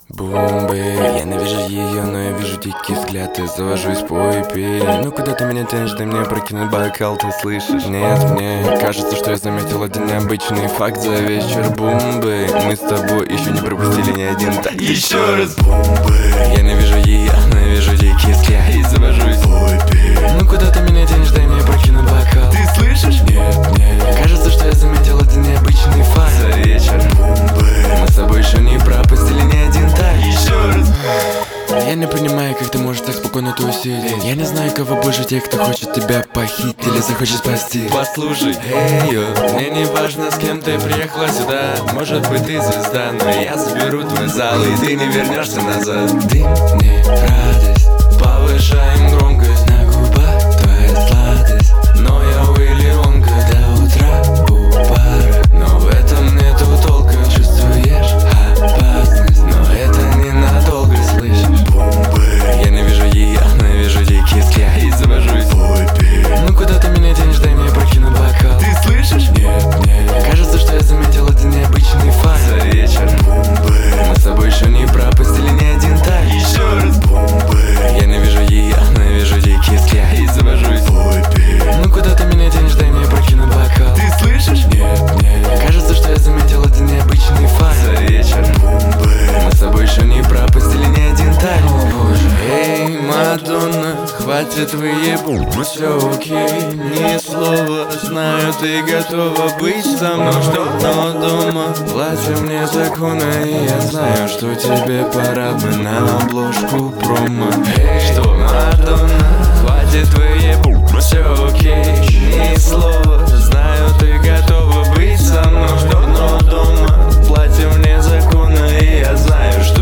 Бомбы, я ненавижу ее, но я вижу дикий взгляд и завожусь по пей. Ну куда ты меня тянешь, дай мне прокинуть бокал, ты слышишь? Нет, мне кажется, что я заметил один необычный факт за вечер. Бомбы, мы с тобой еще не пропустили ни один так. Еще раз бомбы, я ненавижу ее, но я вижу дикий взгляд и завожусь по пей. Ну куда ты меня тянешь, дай мне прокинуть бокал, ты слышишь? Нет, мне кажется, что я заметил один необычный факт за вечер. Бомбы, мы с тобой еще не пропустили ни один так. Еще раз. Я не понимаю, как ты можешь так спокойно тусить. Я не знаю, кого больше, тех, кто хочет тебя похитить или захочет спасти. Послушай, мне не важно, с кем ты приехала сюда. Может быть, ты звезда, но я заберу твой зал, и ты не вернешься назад. Ты мне радость, повышаем громкость. На губах твоя сладость, но я Уилли Вонка. До утра у пара, но в этом нету толка. Чувствуешь опасность, но это ненадолго, слышишь? Бомбы, я ненавижу ее, но я вижу дикий взгляд и завожусь. Ну куда ты меня тянешь, дай мне прокинуть бокал, ты слышишь? Нет, мне кажется, что я заметил один необычный факт за вечер. Бомбы, мы с тобой еще не пропустили ни один так. Еще раз бомбы, я ненавижу ее, но я вижу дикий взгляд и завожусь. Ну куда ты меня тянешь, дай мне прокинуть бокал, ты слышишь? Нет, мне кажется, что я заметил один необычный факт за вечер. Бомбы, мы с тобой еще не пропустили ни один так. О боже, эй, Мадонна, хватит выебу, все окей, ни слова. Знаю, ты готова быть со мной, но дома платье мне законно, и я знаю, что тебе пора бы на обложку промо. Эй, что, Мадонна, хватит выебу, все окей, ни слова. Знаю, ты готова быть со мной, но дома платье мне законно, и я знаю, что